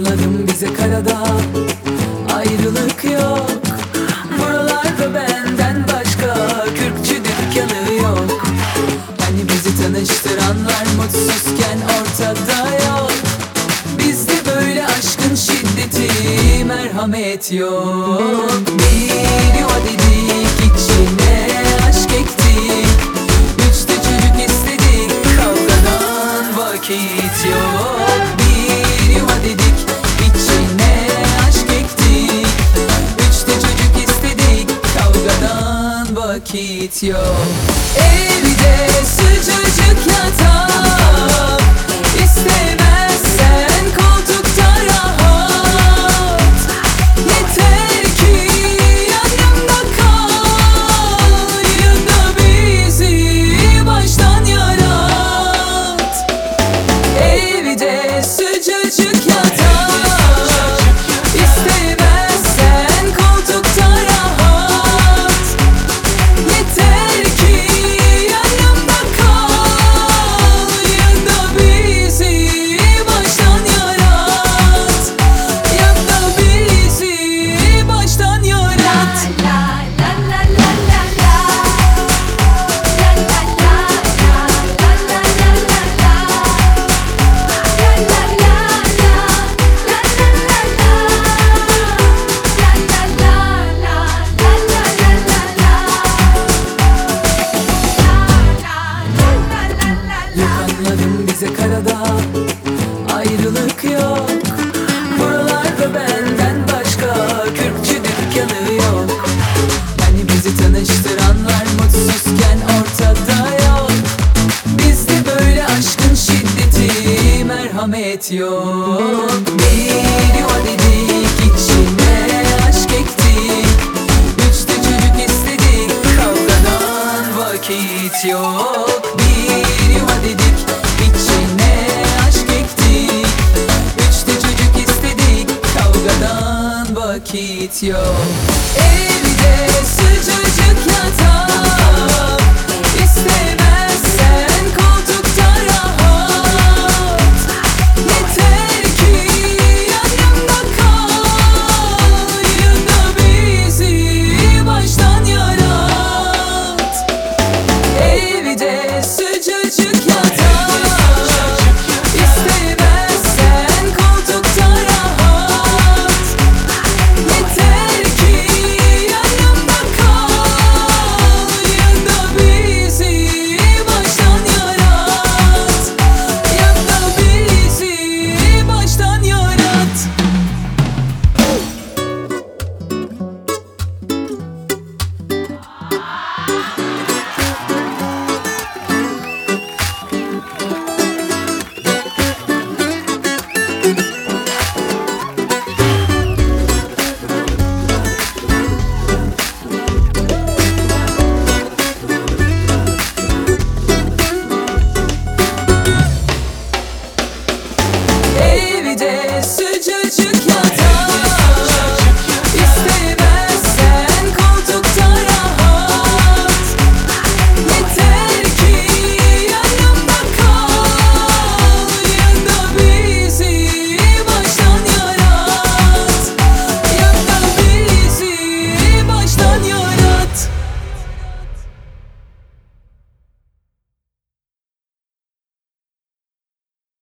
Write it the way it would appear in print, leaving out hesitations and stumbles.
Anladım, bize karada ayrılık yok. Buralarda benden başka kürkçü dükkanı yok. Hani bizi tanıştıranlar mutsuzken ortada yok. Bizde böyle aşkın şiddeti, merhamet yok. Bir yuva dedik, içine aşk ektik. 3'te çocuk istedik, kavgadan vakit yok. Bir yuva dedik, içine aşk ektik. 3'te çocuk istedik, kavgadan vakit yok. Evde sıcacık yatak, istemezsen koltukta rahat. Yeter ki yanımda kal, ya da bizi baştan yarat. Evde sıcacık yatak, istemezsen koltukta rahat. Yeter ki yanımda kal, ya da bizi baştan yarat. Ya da bizi baştan yarat. Anladım, bize karada ayrılık yok. Buralarda benden başka kürkçü dükkanı yok. Hani bizi tanıştıranlar mutsuzken ortada yok. Bizde böyle aşkın şiddeti, merhamet yok. Bir yuva dedik, içine aşk ektik. 3'te çocuk istedik, kavgadan vakit yok. Bir yuva dedik, içine aşk ektik. 3'te çocuk istedik, kavgadan vakit yok.